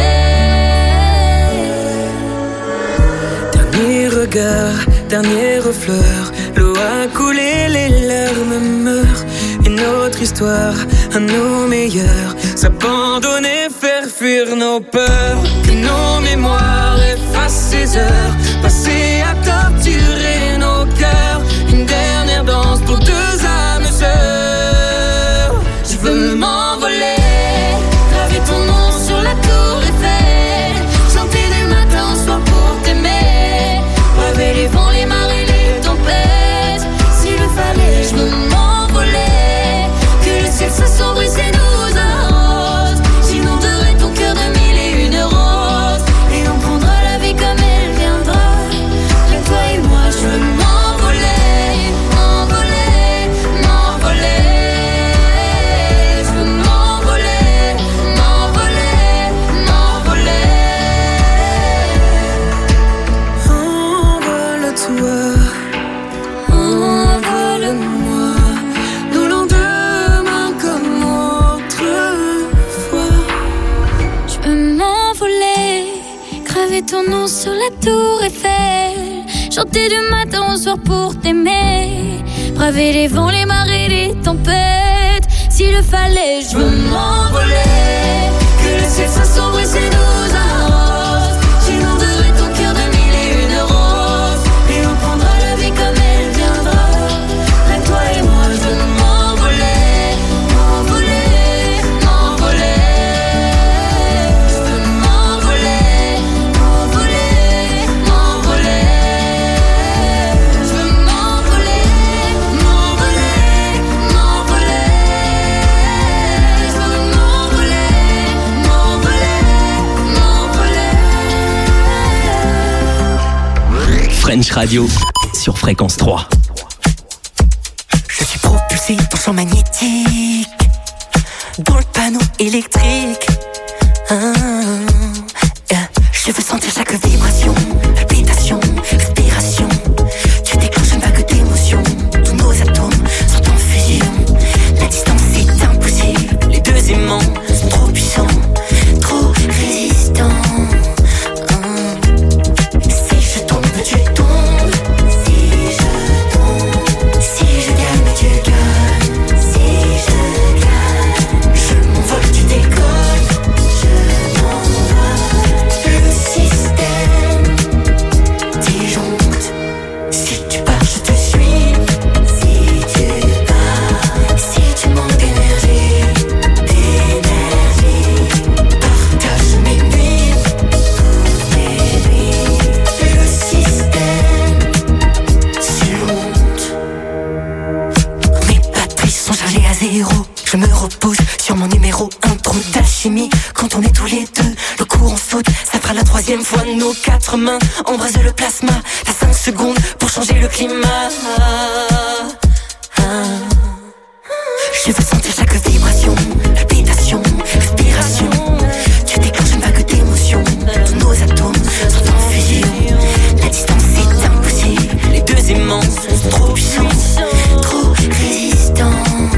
Dernier regard, dernière fleur. L'eau a coulé, les larmes meurent. Une autre histoire, à nos meilleurs. S'abandonner, faire fuir nos peurs. Que nos mémoires effacent ces heures passées à torturer nos cœurs. Une dernière danse pour deux âmes sœurs. Je veux m'envoler, graver ton nom sur la tour Eiffel. Chanter du matin au soir pour t'aimer. Braver les vents, les marées, les tempêtes. S'il le fallait, je veux m'envoler. Que le ciel s'assombrit et nous arrose. J'inonderai ton cœur de mille et une roses. Et on prendra la vie comme elle viendra. Rien que toi et moi, je veux m'envoler, m'envoler. graver ton nom sur la tour Eiffel, chanter du matin au soir pour t'aimer, braver les vents, les marées, les tempêtes. S'il le fallait, je veux m'envoler, que le ciel soit sombre et c'est nous arrose. J'inonderai ton cœur de mille et une roses, et on prendra la vie comme elle viendra. Rien que toi et moi, je veux m'envoler, m'envoler, m'envoler. Je veux m'envoler, m'envoler, m'envoler. Je veux m'envoler, m'envoler, m'envoler. Je veux m'envoler, m'envoler, m'envoler. French Radio sur Fréquence trois. Je suis propulsé dans le champ magnétique, dans le panneau électrique. Ah, yeah. Je veux sentir chaque vibration, palpitation, respiration. Tu déclenches une vague d'émotions, tous nos atomes sont en fusion. La distance est impossible, les deux aimants sont trop puissants, trop résistants. Ah. Si je tombe, tu tombes. Si je tombe, si je gagne, tu gagnes. Si je gagne, je m'envole, tu décolles. Je m'envole, le système disjoncte. Si tu pars, je te suis. Si tu pars, si tu manques d'énergie, d'énergie, partage mes nuits, mes nuits. Le système surmonte. Mes batteries sont chargées à zéro. Je me repose sur mon numéro un, trop d'alchimie. Quand on est tous les deux, le courant saute. Ça fera la troisième fois. Nos quatre mains embrasent le plasma. T'as cinq secondes pour changer le climat. Ah. Je veux sentir chaque vibration, palpitation, respiration. Tu déclenches une vague d'émotions, tous nos atomes sont en fusion. La distance est impossible, les deux aimants sont trop puissants, trop résistants.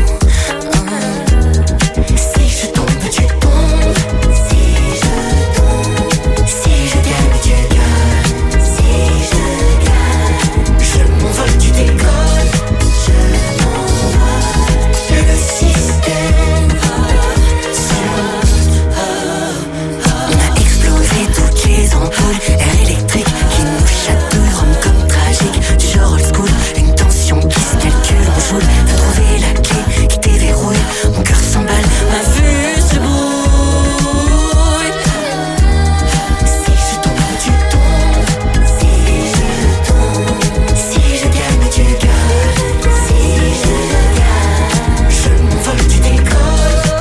Si je tombe, tu tombes. Si je tombe, si je gagne, tu gagnes. Si je gagne, je m'envole, tu décolles. Je m'envole, le système surmonte. On a explosé toutes les ampoules, air électrique qui nous chatouille, rend comme tragique. Du genre old school, une tension qui se calcule en joule. T'as trouvé la clé qui déverrouille, mon cœur s'emballe, ma vue se brouille. Si je tombe, tu tombes. Si je tombe, si je gagne, tu gagnes. Si je gagne, je m'envole, tu décolles.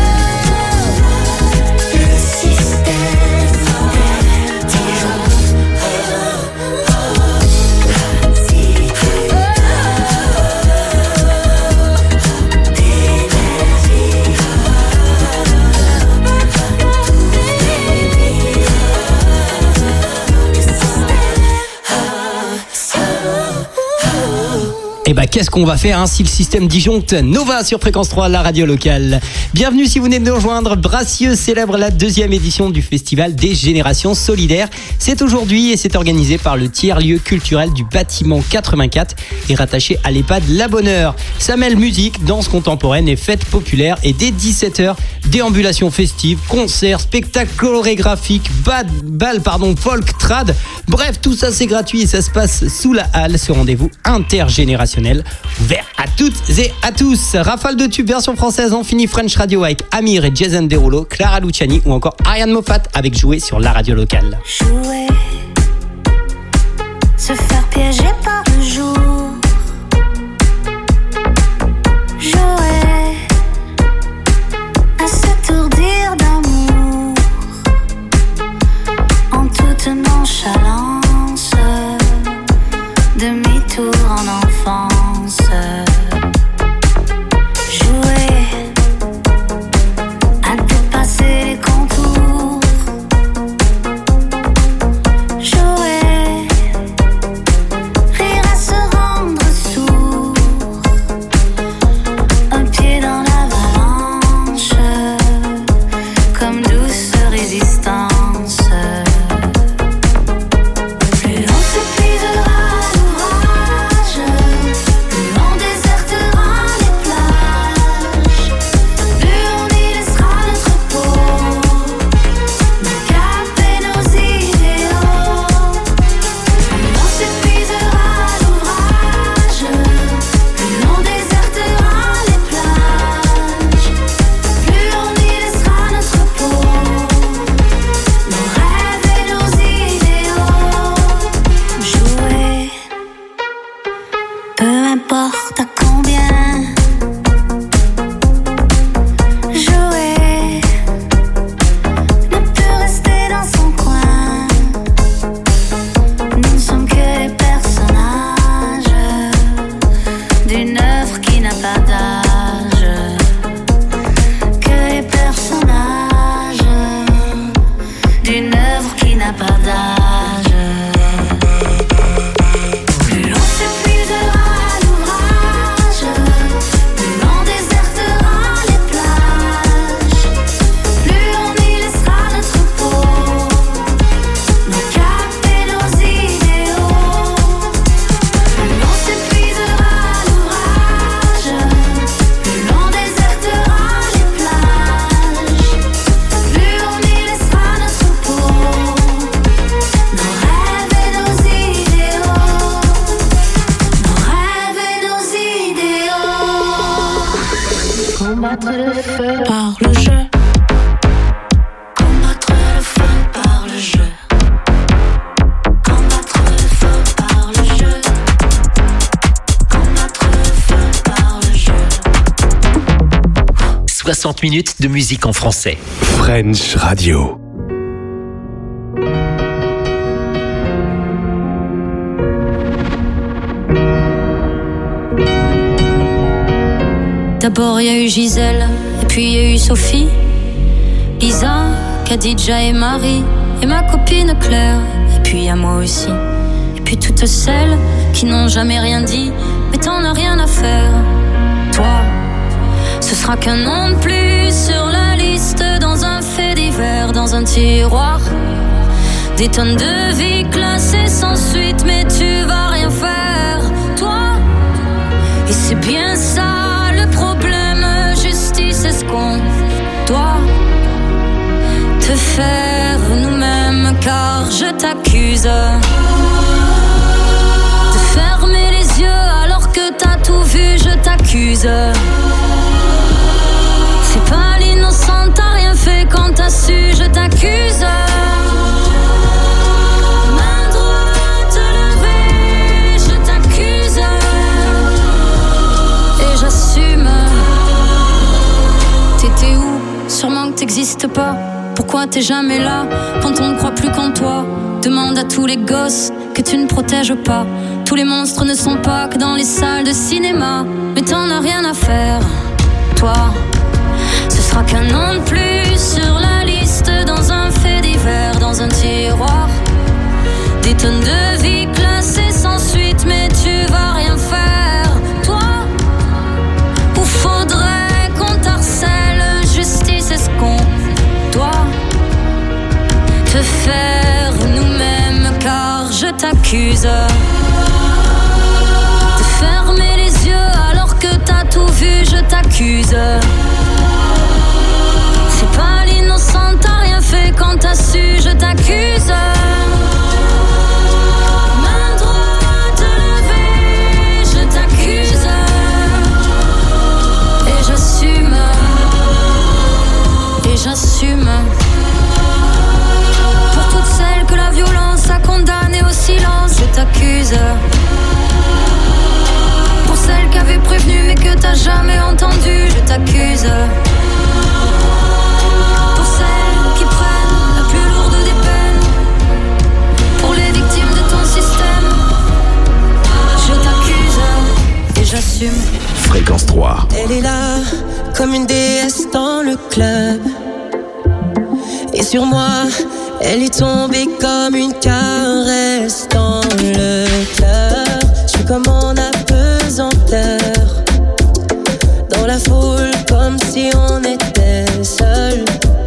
Le système disjoncte. Si tu Et bah qu'est-ce qu'on va faire hein, si le système disjoncte? Nova sur Fréquence trois, la radio locale. Bienvenue si vous venez de nous rejoindre. Bracieux célèbre la deuxième édition du festival des Générations Solidaires. C'est aujourd'hui et c'est organisé par le tiers-lieu culturel du bâtiment quatre-vingt-quatre et rattaché à l'EHPAD La Bonne Heure. Ça mêle musique, danse contemporaine et fêtes populaires. Et dès dix-sept heures, déambulations festives, concerts, spectacles chorégraphiques, bad, bal, pardon, folk, trad. Bref, tout ça c'est gratuit et ça se passe sous la halle. Ce rendez-vous intergénérationnel ouvert à toutes et à tous. Rafale de tubes version française en fini French Radio avec Amir et Jason Derulo, Clara Luciani ou encore Ariane Moffat avec Jouer sur la radio locale. Jouer, se faire piéger par le jour. Jouer, à s'étourdir d'amour. En toute nonchalance, demi-tour en enfance. Jouer, à dépasser les contours. Jouer, rire à se rendre. soixante minutes de musique en français. French Radio. D'abord il y a eu Gisèle, et puis il y a eu Sophie, Lisa, Khadija et Marie, et ma copine Claire, et puis il y a moi aussi. Et puis toutes celles qui n'ont jamais rien dit, mais t'en as rien à faire. Toi, ce sera qu'un nom de plus sur la liste, dans un fait divers, dans un tiroir. Des tonnes de vie classées sans suite, mais tu vas rien faire, toi. Et c'est bien ça le problème, justice, est-ce qu'on doit te faire nous-mêmes, car je t'accuse de fermer les yeux alors que t'as tout vu, je t'accuse. C'est pas l'innocent, t'as rien fait quand t'as su, je t'accuse. Main droite levée, je t'accuse. Et j'assume. T'étais où? Sûrement que t'existes pas. Pourquoi t'es jamais là quand on ne croit plus qu'en toi? Demande à tous les gosses que tu ne protèges pas. Tous les monstres ne sont pas que dans les salles de cinéma. Mais t'en as rien à faire, toi. Ce sera qu'un nom de plus sur la liste, dans un fait divers, dans un tiroir. Des tonnes de vie classées sans suite, mais tu vas rien faire, toi. Ou faudrait qu'on t'harcèle, justice, est-ce qu'on doit te faire nous-mêmes, car je t'accuse de fermer les yeux alors que t'as tout vu, je t'accuse. C'est pas l'innocent, t'as rien fait quand t'as su, je t'accuse. Main droite levée, je t'accuse. Et j'assume. Et j'assume. Pour toutes celles que la violence a condamnées au silence, je t'accuse. Pour celles qui avaient prévenu mais que t'as jamais entendu, je t'accuse. Pour celles qui prennent la plus lourde des peines, pour les victimes de ton système, je t'accuse et j'assume. Fréquence trois. Elle est là, comme une déesse dans le club. Et sur moi, elle est tombée comme une caresse dans le cœur. Je suis comme en apesanteur, dans la foule comme si on était seul.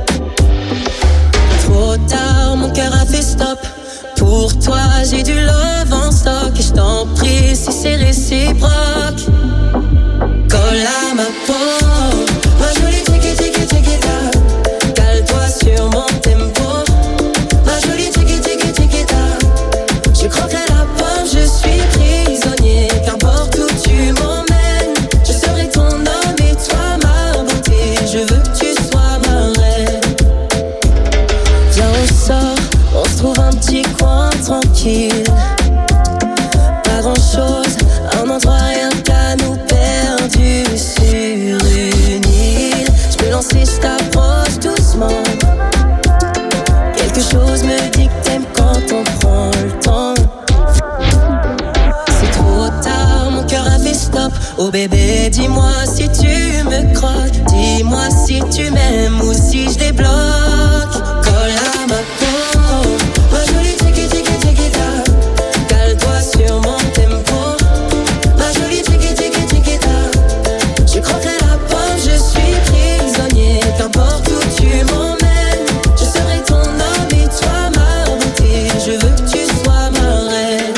Trop tard, mon cœur a fait stop. Pour toi, j'ai du love en stock. Et je t'en prie, si c'est réciproque, colle à ma peau, ma jolie tiki tiki tiki ta. Cale-toi sur mon tempo, ma jolie tiki tiki tiki ta. Je croquerai la pomme, je suis prisonnier. Qu'importe où tu m'emmènes, je serai ton homme et toi ma beauté. Je veux que tu sois ma reine. Viens, on sort, on se trouve un petit coin tranquille. Pas grand chose, un endroit rien qu'à nous perdus sur une île. Je peux lancer, je t'approche doucement. Quelque chose me dit que t'aimes quand on prend le temps. C'est trop tard, mon cœur a fait stop. Oh bébé, dis-moi si tu me croques. Dis-moi si tu m'aimes ou si je débloque. Colle à ma peau, ma jolie tiki tiki tiki ta. Cale-toi sur mon tempo, ma jolie tiki tiki tiki ta. Je croquerai la pomme, je suis prisonnier. Qu'importe où tu m'emmènes, je serai ton homme et toi ma beauté. Je veux que tu sois ma reine.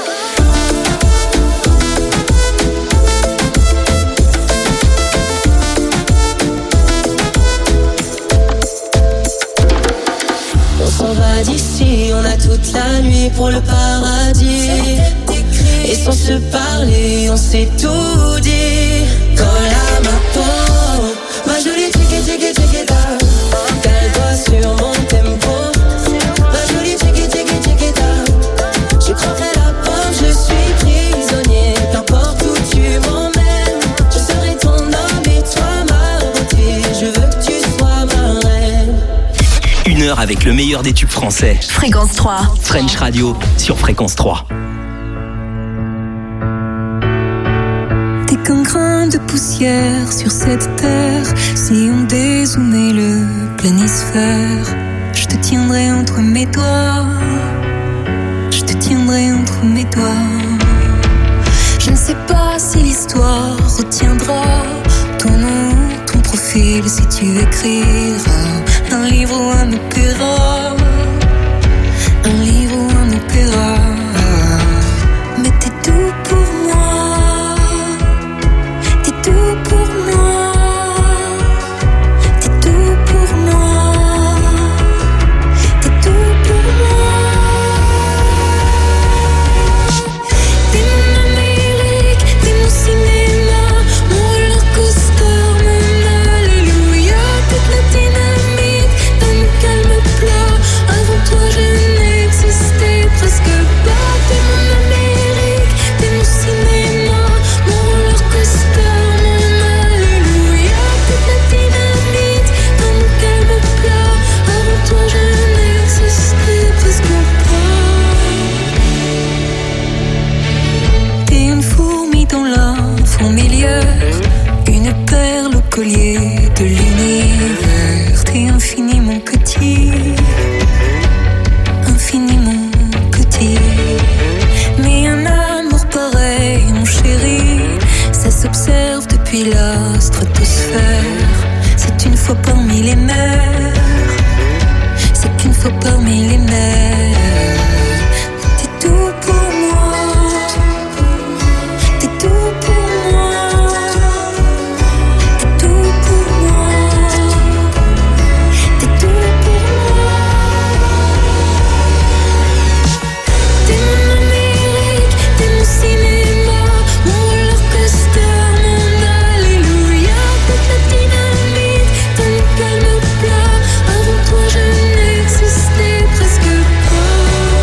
On s'en va d'ici, on a toute la nuit pour le paradis. Et sans se parler, on s'est tout dit. Colle à ma peau, ma jolie tiki tiki tiki ta. Cale-toi sur mon tempo, ma jolie tiki tiki tiki ta. Je croquerai la pomme, je suis prisonnier. Qu'importe où tu m'emmènes, je serai ton homme et toi ma beauté. Je Une heure avec le meilleur des tubes français. Fréquence trois. French Radio sur Fréquence trois. T'es qu'un grain de poussière sur cette terre. Si on dézoomait le planisphère, je te tiendrai entre mes doigts. Je te tiendrai entre mes doigts. Je ne sais pas si l'histoire retiendra ton nom, ton profil, si tu écriras un livre ou un opéra. Un livre ou un opéra. Mais t'es tout pour moi. T'es tout pour moi. T'es tout pour moi. T'es tout pour moi. T'es mon Amérique, t'es mon cinéma, mon roller coaster, mon alléluia. Toute la dynamite dans mon calme plat. Avant toi je n'existais presque pas. T'es mon Amérique, t'es mon cinéma, mon roller coaster, mon alléluia. Toute la dynamite dans mon calme plat. Avant toi je n'existais presque pas. T'es une fourmi dans la fourmilière, une perle au collier de l'univers. T'es infiniment petit, infiniment petit. Mais un amour pareil, mon chéri, ça s'observe depuis la stratosphère. C'est une fois parmi les mers, c'est qu'une fois parmi les mers. T'es tout pour moi. T'es tout pour moi. T'es tout pour moi. T'es tout pour moi. T'es mon Amérique, t'es mon cinéma, mon roller coaster, mon alléluia. Toute la dynamite dans mon calme plat. Avant toi je n'existais presque pas.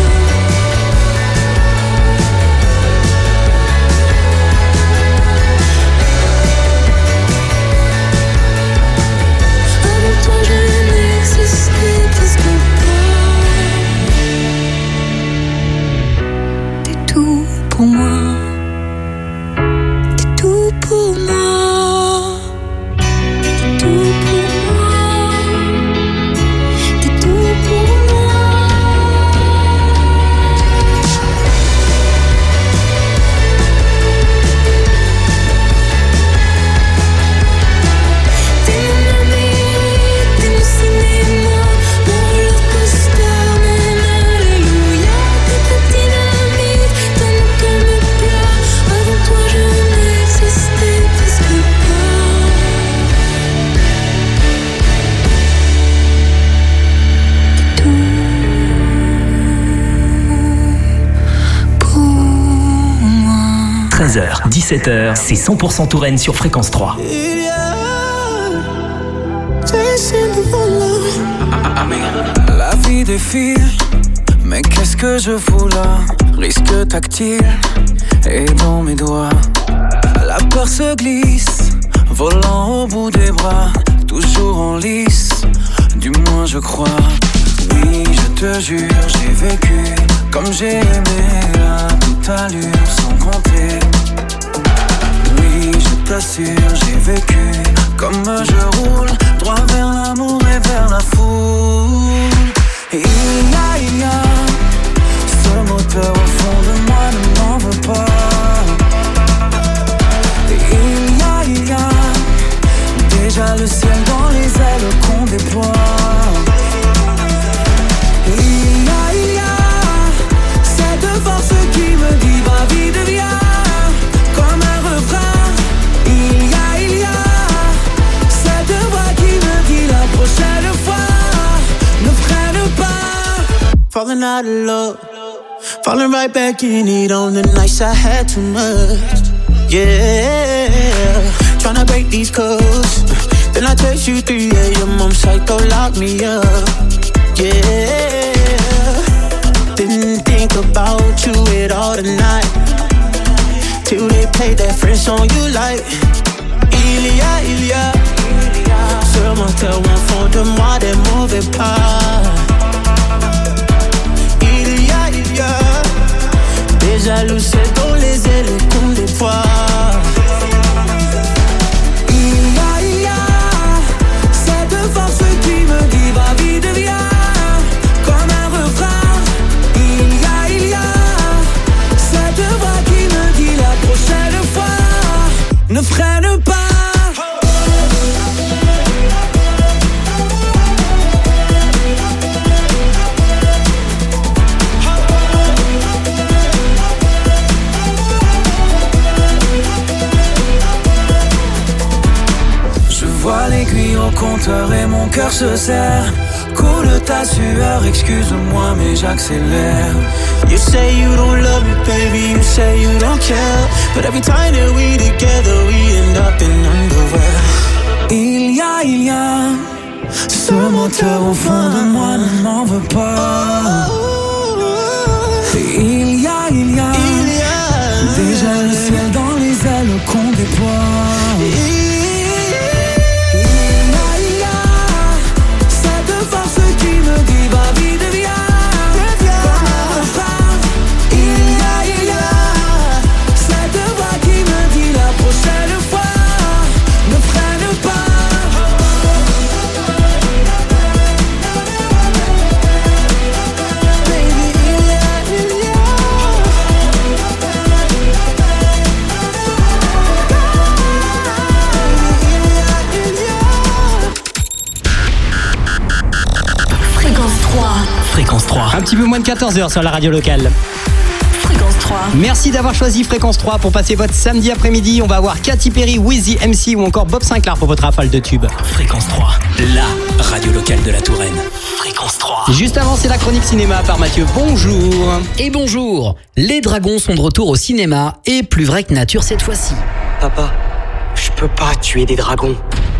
Avant toi je n'existais presque pas. T'es tout pour moi. T'es tout pour moi. T'es tout pour moi. T'es tout pour moi. T'es mon Amérique, t'es mon cinéma, mon roller coaster, mon alléluia. Toute la dynamite dans mon calme plat. Avant toi je n'existais presque pas. T'es tout pour moi. treize heures, dix-sept heures, c'est cent pour cent Touraine sur Fréquence trois. La vie défile, mais qu'est-ce que je fous là? Risque tactile, et dans mes doigts la peur se glisse, volant au bout des bras, toujours en lice, du moins je crois. Oui, je te jure, j'ai vécu comme j'ai aimé, à toute allure, sans compter. Oui, je t'assure, j'ai vécu comme je roule, droit vers l'amour et vers la foule. Et il y a, il y a ce moteur au fond de moi, ne m'en veux pas. Et il y a, il y a déjà le ciel dans les ailes qu'on déploie. Et il y a, il y a cette force qui me dit va vite, viens, comme un refrain. Il y a, il y a cette voix qui me dit la prochaine fois ne freine pas. Falling out of love, falling right back in it on the nights I had too much. Yeah, tryna break these codes. Then I text you three a.m. I'm psycho, lock me up. Yeah, didn't think about you at all tonight, till they played that French song you like. Il y a, il y a ce menteur au fond de moi, des mauvais pas. cœur se serre. Coule ta sueur, excuse-moi mais j'accélère. You say you don't love me, baby, you say you don't care. But every time that we together, we end up in underwear. Il y a, il y a ce moteur au fond de moi, ne m'en veux pas. Il y a, il y a, il y a déjà le ciel dans les ailes qu'on déploie. Il y a, il y a cette force qui me dit va vite, viens. Comme un phare. Il y a, il y a cette voix qui me dit la prochaine fois ne freine pas. Fréquence trois. Un petit peu moins de quatorze heures sur la radio locale. Fréquence trois. Merci d'avoir choisi Fréquence trois pour passer votre samedi après-midi. On va avoir Katy Perry, Wheezy, M C ou encore Bob Sinclair pour votre rafale de tubes. Fréquence trois, la radio locale de la Touraine. Fréquence trois. Juste avant, c'est la chronique cinéma par Mathieu. Bonjour. Et bonjour. Les dragons sont de retour au cinéma et plus vrai que nature cette fois-ci. Papa, je peux pas tuer des dragons.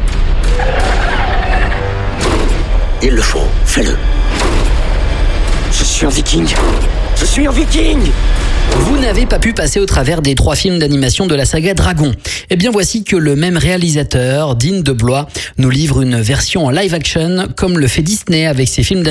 Il le faut, fais-le. Je suis un viking. Je suis un viking. Vous n'avez pas pu passer au travers des trois films d'animation de la saga Dragon. Eh bien voici que le même réalisateur, Dean DeBlois, nous livre une version en live action comme le fait Disney avec ses films d'animation.